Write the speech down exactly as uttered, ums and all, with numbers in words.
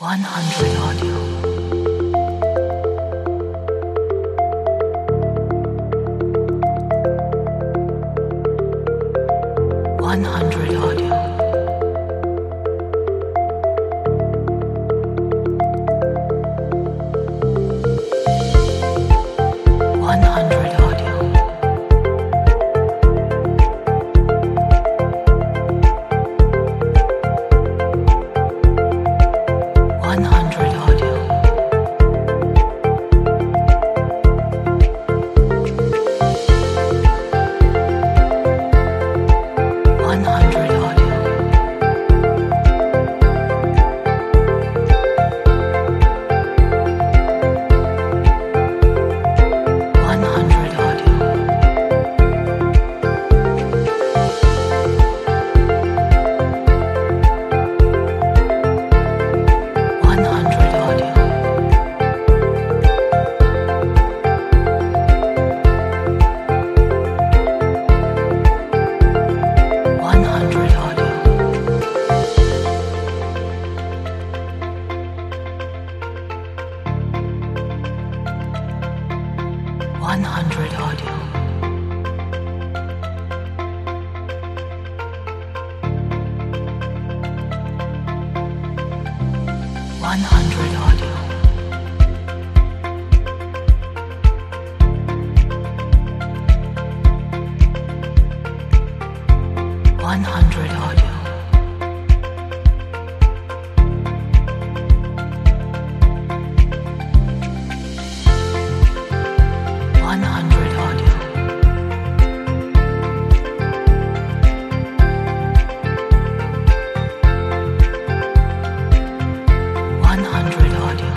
one hundred audio. one hundred audio. one hundred audio. one hundred audio. one hundred audio. one hundred audio. one hundred audio. one hundred audio. one hundred audio. one hundred audio. one hundred audio. one hundred audio. one hundred audio.